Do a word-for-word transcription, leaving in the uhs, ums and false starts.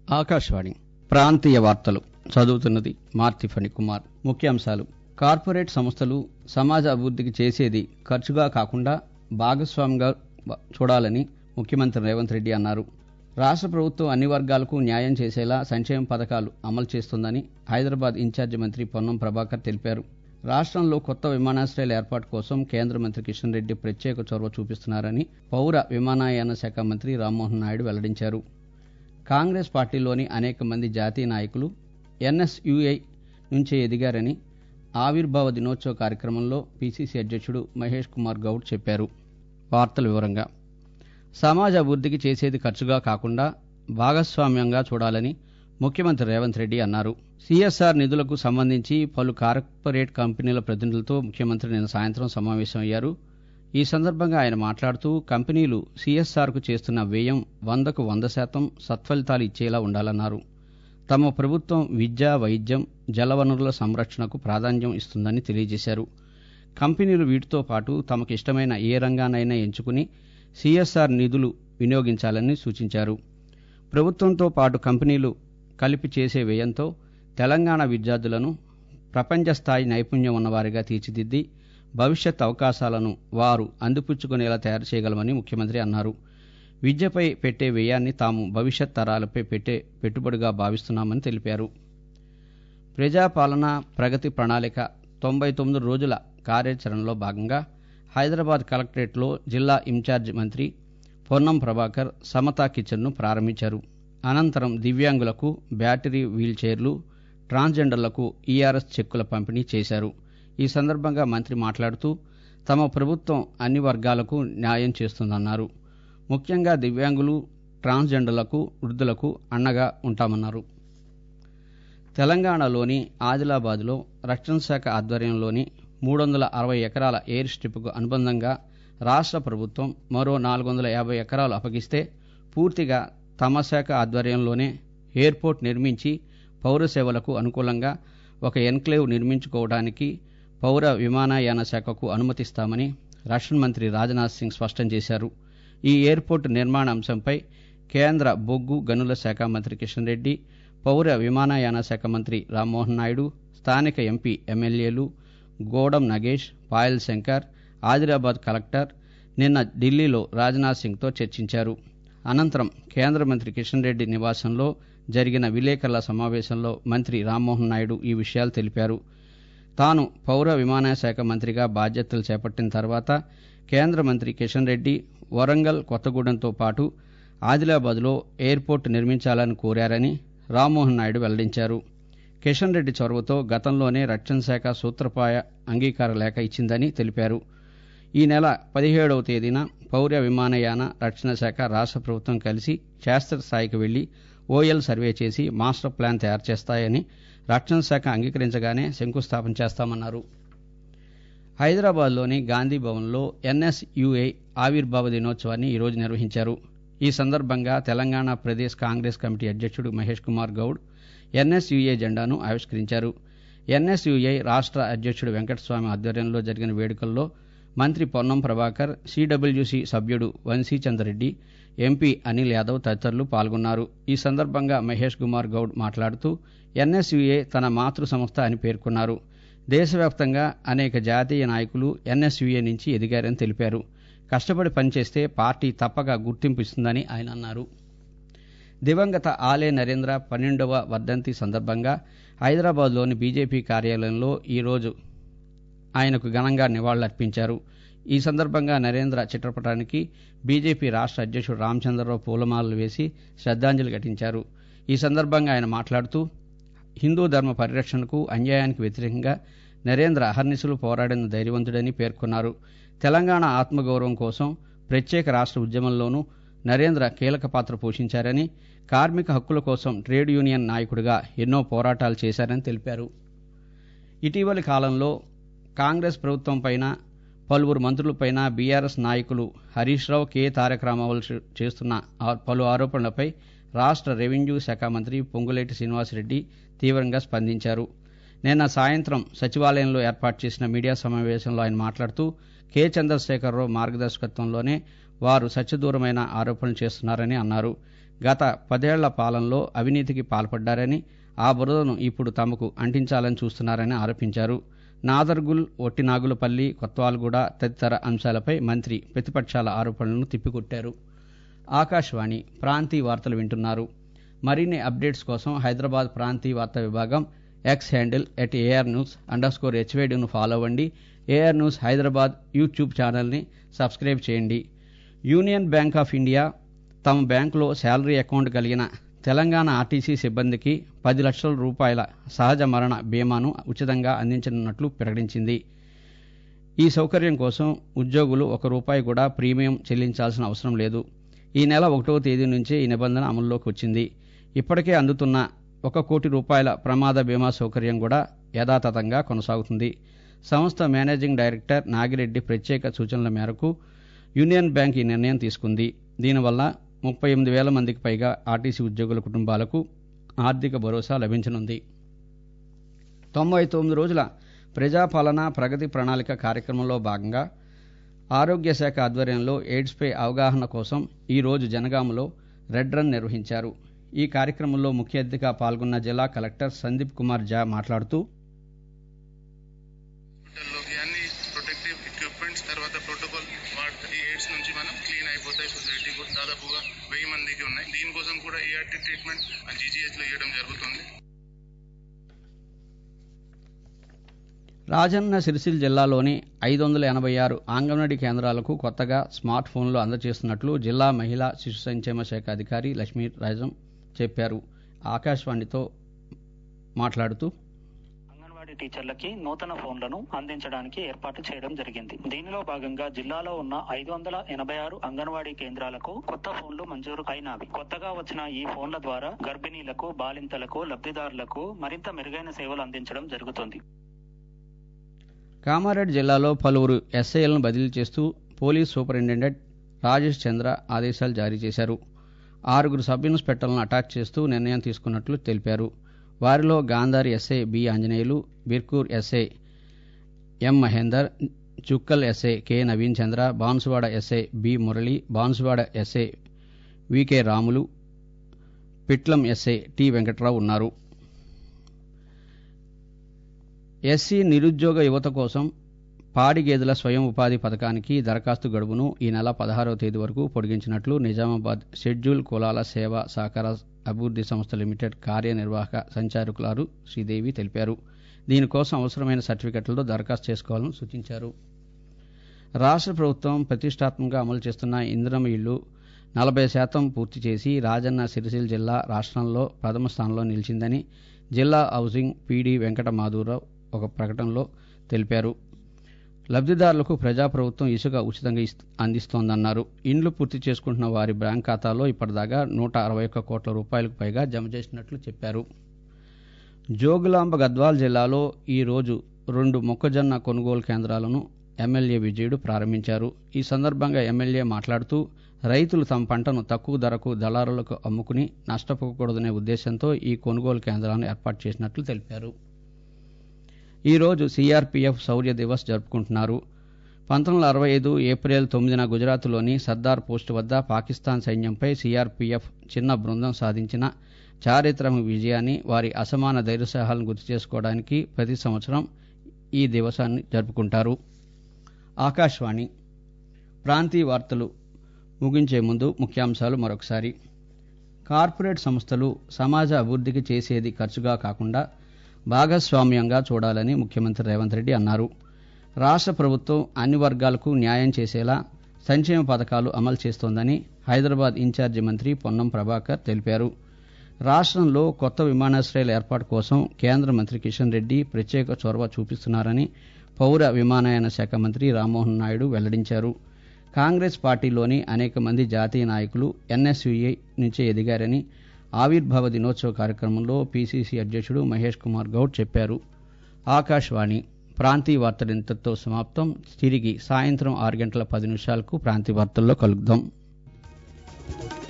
ఆకాశవాణి ప్రాంతీయ వార్తలు చదువుతున్నది మార్తి ఫణికుమార్. ముఖ్యాంశాలు. కార్పొరేట్ సంస్థలు సమాజ అభివృద్దికి చేసేది ఖర్చుగా కాకుండా భాగస్వామ్యంగా చూడాలని ముఖ్యమంత్రి రేవంత్ రెడ్డి అన్నారు. రాష్ట్ర ప్రభుత్వం అన్ని వర్గాలకు న్యాయం చేసేలా సంక్షేమ పథకాలు అమలు చేస్తోందని హైదరాబాద్ ఇన్ఛార్జి మంత్రి పొన్నం ప్రభాకర్ తెలిపారు. రాష్ట్రంలో కొత్త విమానాశ్రయాల ఏర్పాటు కోసం కేంద్ర మంత్రి కిషన్ రెడ్డి ప్రత్యేక చొరవ చూపిస్తున్నారని పౌర విమానయాన శాఖ మంత్రి రామ్మోహన్ నాయుడు వెల్లడించారు. కాంగ్రెస్ పార్టీలోని అనేక మంది జాతీయ నాయకులు ఎన్ఎస్యుఐ నుంచే ఎదిగారని ఆవిర్భావ దినోత్సవ కార్యక్రమంలో పీసీసీ అధ్యక్షుడు మహేష్ కుమార్ గౌడ్ చెప్పారు. వార్తల వివరంగా. సమాజ అభివృద్దికి చేసేది ఖర్చుగా కాకుండా భాగస్వామ్యంగా చూడాలని ముఖ్యమంత్రి రేవంత్ రెడ్డి అన్నారు. సీఎస్ఆర్ నిధులకు సంబంధించి పలు కార్పొరేట్ కంపెనీల ప్రతినిధులతో ముఖ్యమంత్రి నిన్న సాయంత్రం సమావేశమయ్యారు. ఈ సందర్భంగా ఆయన మాట్లాడుతూ కంపెనీలు సీఎస్ఆర్కు చేస్తున్న వ్యయం వందకు వంద శాతం సత్ఫలితాలు ఇచ్చేలా ఉండాలన్నారు. తమ ప్రభుత్వం విద్య, వైద్యం, జలవనరుల సంరక్షణకు ప్రాధాన్యం ఇస్తుందని తెలియజేశారు. కంపెనీలు వీటితో పాటు తమకు ఇష్టమైన ఏ రంగానైనా ఎంచుకుని సీఎస్ఆర్ నిధులు వినియోగించాలని సూచించారు. ప్రభుత్వంతో పాటు కంపెనీలు కలిపి చేసే వ్యయంతో తెలంగాణ విద్యార్థులను ప్రపంచ స్థాయి నైపుణ్యం ఉన్నవారిగా తీర్చిదిద్ది భవిష్యత్ అవకాశాలను వారు అందిపుచ్చుకునేలా తయారు చేయగలమని ముఖ్యమంత్రి అన్నారు. విద్యపై పెట్టే వ్యయాన్ని తాము భవిష్యత్ తరాలపై పెట్టే పెట్టుబడిగా భావిస్తున్నామని తెలిపారు. ప్రజాపాలన ప్రగతి ప్రణాళిక తొంభై తొమ్మిది రోజుల కార్యాచరణలో భాగంగా హైదరాబాద్ కలెక్టరేట్లో జిల్లా ఇన్ఛార్జి మంత్రి పొన్నం ప్రభాకర్ సమతా కిచెన్ను ప్రారంభించారు. అనంతరం దివ్యాంగులకు బ్యాటరీ వీల్ చైర్లు, ట్రాన్స్జెండర్లకు ఈఆర్ఎస్ చెక్కుల పంపిణీ చేశారు. ఈ సందర్భంగా మంత్రి మాట్లాడుతూ తమ ప్రభుత్వం అన్ని వర్గాలకు న్యాయం చేస్తుందన్నారు. ముఖ్యంగా దివ్యాంగులు, ట్రాన్స్జెండర్లకు, వృద్ధులకు అండగా ఉంటామన్నారు. తెలంగాణలోని ఆదిలాబాద్లో రక్షణ శాఖ ఆధ్వర్యంలోని మూడు వందల అరవై ఎకరాల ఎయిర్ స్ట్రిప్కు అనుబంధంగా రాష్ట్ర ప్రభుత్వం మరో నాలుగు వందల యాభై ఎకరాలు అప్పగిస్తే పూర్తిగా తమ శాఖ ఆధ్వర్యంలోనే ఎయిర్పోర్ట్ నిర్మించి పౌర సేవలకు అనుకూలంగా ఒక ఎన్క్లేవ్ నిర్మించుకోవడానికి పౌర విమానయాన శాఖకు అనుమతిస్తామని రక్షణ మంత్రి రాజ్నాథ్ సింగ్ స్పష్టం చేశారు. ఈ ఎయిర్పోర్టు నిర్మాణ అంశంపై కేంద్ర బొగ్గు గనుల శాఖ మంత్రి కిషన్ రెడ్డి, పౌర విమానయాన శాఖ మంత్రి రామ్మోహన్ నాయుడు, స్థానిక ఎంపీ, ఎమ్మెల్యేలు గోడం నగేష్, పాయల్ శంకర్, ఆదిలాబాద్ కలెక్టర్ నిన్న ఢిల్లీలో రాజ్నాథ్ సింగ్తో చర్చించారు. అనంతరం కేంద్ర మంత్రి కిషన్ రెడ్డి నివాసంలో జరిగిన విలేకరుల సమావేశంలో మంత్రి రామ్మోహన్ నాయుడు ఈ విషయాలు తెలిపారు. తాను పౌర విమానయాన శాఖ మంత్రిగా బాధ్యతలు చేపట్టిన తర్వాత కేంద్ర మంత్రి కిషన్ రెడ్డి వరంగల్, కొత్తగూడెంతో పాటు ఆదిలాబాద్లో ఎయిర్పోర్టు నిర్మించాలని కోరారని రామ్మోహన్ నాయుడు వెల్లడించారు. కిషన్ రెడ్డి చొరవతో గతంలోనే రక్షణ శాఖ సూత్రప్రాయ అంగీకార లేఖ ఇచ్చిందని తెలిపారు. ఈ నెల పదిహేడవ తేదీన పౌర విమానయాన రక్షణ శాఖ రాష్ట్ర ప్రభుత్వం కలిసి క్షేత్రస్థాయికి వెళ్లి ఓఎల్ సర్వే చేసి మాస్టర్ ప్లాన్ తయారు చేస్తాయని రక్షణ శాఖ అంగీకరించగానే శంకుస్థాపన చేస్తామన్నారు. హైదరాబాద్లోని గాంధీ భవన్లో ఎన్ఎస్యుఐ ఆవిర్భావ దినోత్సవాన్ని ఈరోజు నిర్వహించారు. ఈ సందర్భంగా తెలంగాణ ప్రదేశ్ కాంగ్రెస్ కమిటీ అధ్యక్షుడు మహేష్ కుమార్ గౌడ్ ఎన్ఎస్యుఐ జెండాను ఆవిష్కరించారు. ఎన్ఎస్యుఐ రాష్ట్ర అధ్యక్షుడు వెంకటస్వామి ఆధ్వర్యంలో జరిగిన వేడుకల్లో మంత్రి పొన్నం ప్రభాకర్, సిడబ్ల్యూసి సభ్యుడు వంశీచంద్రెడ్డి, ఎంపీ అనిల్ యాదవ్ తదితరులు పాల్గొన్నారు. ఈ సందర్భంగా మహేష్ కుమార్ గౌడ్ మాట్లాడుతూ ఎన్ఎస్యుఐ తన మాతృ సంస్థ అని పేర్కొన్నారు. దేశవ్యాప్తంగా అనేక జాతీయ నాయకులు ఎన్ఎస్యుఐ నుంచి ఎదిగారని తెలిపారు. కష్టపడి పనిచేస్తే పార్టీ తప్పక గుర్తింపు ఇస్తుందని ఆయన అన్నారు. దివంగత ఆలే నరేంద్ర పన్నెండవ వర్ధంతి సందర్భంగా హైదరాబాద్లోని బీజేపీ కార్యాలయంలో ఈరోజు ఆయనకు ఘనంగా నివాళులర్పించారు. ఈ సందర్భంగా నరేంద్ర చిత్రపటానికి బీజేపీ రాష్ట్ర అధ్యక్షుడు రామచంద్రరావు పూలమాలలు వేసి శ్రద్ధాంజలి ఘటించారు. ఈ సందర్భంగా ఆయన మాట్లాడుతూ హిందూ ధర్మ పరిరక్షణకు, అన్యాయానికి వ్యతిరేకంగా నరేంద్ర అహర్నిశలు పోరాడిన ధైర్యవంతుడని పేర్కొన్నారు. తెలంగాణ ఆత్మగౌరవం కోసం ప్రత్యేక రాష్ట్ర ఉద్యమంలోనూ నరేంద్ర కీలక పాత్ర పోషించారని, కార్మిక హక్కుల కోసం ట్రేడ్ యూనియన్ నాయకుడిగా ఎన్నో పోరాటాలు చేశారని తెలిపారు. ఇటీవలి కాలంలో కాంగ్రెస్ ప్రభుత్వంపైన, పలువురు మంత్రులపైన బీఆర్ఎస్ నాయకులు హరీష్ రావు, కె తారక రామారావు చేస్తున్న పలు ఆరోపణలపై రాష్ట్ర రెవెన్యూ శాఖ మంత్రి పొంగులేటి శ్రీనివాసరెడ్డి తీవ్రంగా స్పందించారు. నిన్న సాయంత్రం సచివాలయంలో ఏర్పాటు చేసిన మీడియా సమావేశంలో ఆయన మాట్లాడుతూ కె చంద్రశేఖరరావు మార్గదర్శకత్వంలోనే వారు సత్యదూరమైన ఆరోపణలు చేస్తున్నారని అన్నారు. గత పదేళ్ల పాలనలో అవినీతికి పాల్పడ్డారని, ఆ బురదను ఇప్పుడు తమకు అంటించాలని చూస్తున్నారని ఆరోపించారు. నాదర్గుల్, ఒట్టినాగులపల్లి, కొత్వాల్గూడ తదితర అంశాలపై మంత్రి ప్రతిపక్షాల ఆరోపణలను తిప్పికొట్టారు. ఆకాశవాణి ప్రాంతీయ వార్తలు వింటున్నారు. మరిన్ని అప్డేట్స్ కోసం హైదరాబాద్ ప్రాంతీయ వార్తా విభాగం X handle at AR news underscore స్కోర్ హెచ్వైడీను ఫాలో అవ్వండి. ఏఆర్ న్యూస్ హైదరాబాద్ యూట్యూబ్ ఛానల్ని సబ్స్క్రైబ్ చేయండి. యూనియన్ బ్యాంక్ ఆఫ్ ఇండియా తమ బ్యాంకులో శాలరీ అకౌంట్ కలిగిన తెలంగాణ ఆర్టీసీ సిబ్బందికి పది లక్షల రూపాయల సహజ మరణ బీమాను ఉచితంగా అందించనున్నట్లు ప్రకటించింది. ఈ సౌకర్యం కోసం ఉద్యోగులు ఒక రూపాయి కూడా ప్రీమియం చెల్లించాల్సిన అవసరం లేదు. ఈ నెల ఒకటవ తేదీ నుంచే ఈ నిబంధన అమల్లోకి వచ్చింది. ఇప్పటికే అందుతున్న ఒక కోటి రూపాయల ప్రమాద బీమా సౌకర్యం కూడా యథాతథంగా కొనసాగుతుంది. సంస్థ మేనేజింగ్ డైరెక్టర్ నాగిరెడ్డి ప్రత్యేక సూచనల మేరకు యూనియన్ బ్యాంక్ ఈ నిర్ణయం తీసుకుంది. దీనివల్ల ముప్పై ఎనిమిది వేల మందికి పైగా ఆర్టీసీ ఉద్యోగుల కుటుంబాలకు ఆర్థిక భరోసా లభించనుంది. తొంభై తొమ్మిది రోజుల ప్రజాపాలన ప్రగతి ప్రణాళిక కార్యక్రమంలో భాగంగా ఆరోగ్య శాఖ ఆధ్వర్యంలో ఎయిడ్స్పై అవగాహన కోసం ఈ రోజు జనగామలో రెడ్ రన్ నిర్వహించారు. ఈ కార్యక్రమంలో ముఖ్య అతిథిగా పాల్గొన్న జిల్లా కలెక్టర్ సందీప్ కుమార్ ఝా మాట్లాడుతూ దాదాపుగా వెయ్యి మందికి ఉన్నాయి. దీనికోసం కూడా ఏఆర్టీ ట్రీట్మెంట్ జీజీహెచ్ లో ఇవ్వడం జరుగుతుంది. రాజన్న సిరిసిల్ల జిల్లాలోని ఐదు వందల ఎనభై ఆరు అంగన్వాడీ కేంద్రాలకు కొత్తగా స్మార్ట్ ఫోన్లు అందజేస్తున్నట్లు జిల్లా మహిళా శిశు సంక్షేమ శాఖ అధికారి లక్ష్మీరాజం చెప్పారు. ఆకాశవాణితో మాట్లాడుతూ అంగన్వాడీ టీచర్లకి నూతన ఫోన్లను అందించడానికి ఏర్పాటు చేయడం జరిగింది. దీనిలో భాగంగా జిల్లాలో ఉన్న ఐదు వందల ఎనభై ఆరు అంగన్వాడీ కేంద్రాలకు కొత్త ఫోన్లు మంజూరు అయినవి. కొత్తగా వచ్చిన ఈ ఫోన్ల ద్వారా గర్భిణీలకు, బాలింతలకు, లబ్ధిదారులకు మరింత మెరుగైన సేవలు అందించడం జరుగుతుంది. కామారెడ్డి జిల్లాలో పలువురు ఎస్ఐలను బదిలీ చేస్తూ పోలీస్ సూపరింటెండెంట్ రాజేష్ చంద్ర ఆదేశాలు జారీ చేశారు. ఆరుగురు సబ్ ఇన్స్పెక్టర్లను అటాచ్ చేస్తూ నిర్ణయం తీసుకున్నట్లు తెలిపారు. వారిలో Gandhari SI B Anjaneyulu, Birkur SI M Mahender, Chukkal SI K Naveen Chandra, Banswada SI B Murali, Banswada SI VK Ramulu, Pitlam SI T Venkatrao ఉన్నారు. ఎస్సీ నిరుద్యోగ యువత కోసం పాడి గేదెల స్వయం ఉపాధి పథకానికి దరఖాస్తు గడువును ఈ నెల పదహారవ తేదీ వరకు పొడిగించినట్లు నిజామాబాద్ షెడ్యూల్ కులాల సేవా సహకార అభివృద్ధి సంస్థ లిమిటెడ్ కార్యనిర్వాహక సంచాలకులు శ్రీదేవి తెలిపారు. దీనికోసం అవసరమైన సర్టిఫికెట్లతో దరఖాస్తు చేసుకోవాలని సూచించారు. రాష్ట్ర ప్రభుత్వం ప్రతిష్టాత్మకంగా అమలు చేస్తున్న ఇందిరమ్మ ఇళ్లు నలభై శాతం పూర్తి చేసి రాజన్న సిరిసిల్ల జిల్లా రాష్ట్రంలో ప్రథమ స్థానంలో నిలిచిందని జిల్లా హౌసింగ్ పీడీ వెంకట మాధవరావు ఒక ప్రకటనలో తెలిపారు. లబ్ధిదారులకు ప్రజాప్రభుత్వం ఇసుక ఉచితంగా అందిస్తోందన్నారు. ఇండ్లు పూర్తి చేసుకుంటున్న వారి బ్యాంక్ ఖాతాలో ఇప్పటిదాకా నూట అరవై ఒక్క కోట్ల రూపాయలకు పైగా జమ చేసినట్లు చెప్పారు. జోగులాంబ గద్వాల్ జిల్లాలో ఈ రోజు రెండు మొక్కజొన్న కొనుగోలు కేంద్రాలను ఎమ్మెల్యే విజయుడు ప్రారంభించారు. ఈ సందర్భంగా ఎమ్మెల్యే మాట్లాడుతూ రైతులు తమ పంటను తక్కువ ధరకు దళారులకు అమ్ముకుని నష్టపోకూడదనే ఉద్దేశంతో ఈ కొనుగోలు కేంద్రాలను ఏర్పాటు చేసినట్లు తెలిపారు. ఈ రోజు సీఆర్పీఎఫ్ శౌర్య దివస్ జరుపుకుంటున్నారు. పంతొమ్మిది వందల అరవై ఐదు ఏప్రిల్ తొమ్మిదిన గుజరాత్లోని సర్దార్ పోస్టు వద్ద పాకిస్తాన్ సైన్యంపై సీఆర్పీఎఫ్ చిన్న బృందం సాధించిన చారిత్రక విజయాన్ని, వారి అసమాన ధైర్యసాహసాలను గుర్తు చేసుకోవడానికి ప్రతి సంవత్సరం ఈ దివసాన్ని జరుపుకుంటారు. ఆకాశవాణి ప్రాంతీయ వార్తలు ముగించే ముందు ముఖ్యాంశాలు మరొకసారి. కార్పొరేట్ సంస్థలు సమాజ అభివృద్ధికి చేసేది ఖర్చుగా కాకుండా భాగస్వామ్యంగా చూడాలని ముఖ్యమంత్రి రేవంత్ రెడ్డి అన్నారు. రాష్ట్ర ప్రభుత్వం అన్ని వర్గాలకు న్యాయం చేసేలా సంక్షేమ పథకాలు అమలు చేస్తోందని హైదరాబాద్ ఇన్ఛార్జి మంత్రి పొన్నం ప్రభాకర్ తెలిపారు. రాష్ట్రంలో కొత్త విమానాశ్రయాల ఏర్పాటు కోసం కేంద్ర మంత్రి కిషన్ రెడ్డి ప్రత్యేక చొరవ చూపిస్తున్నారని పౌర విమానయాన శాఖ మంత్రి రామ్మోహన్ నాయుడు వెల్లడించారు. కాంగ్రెస్ పార్టీలోని అనేక మంది జాతీయ నాయకులు ఎన్ఎస్యుఐ నుంచే ఎదిగారని ఆవిర్భావ దినోత్సవ కార్యక్రమంలో పీసీసీ అధ్యక్షుడు మహేష్ కుమార్ గౌడ్ చెప్పారు. ఆకాశవాణి ప్రాంతీయ వార్తలు ఇంతటితో సమాప్తం. తిరిగి సాయంత్రం ఆరు గంటల పది నిమిషాలకు ప్రాంతీయ వార్తల్లో కలుద్దాం.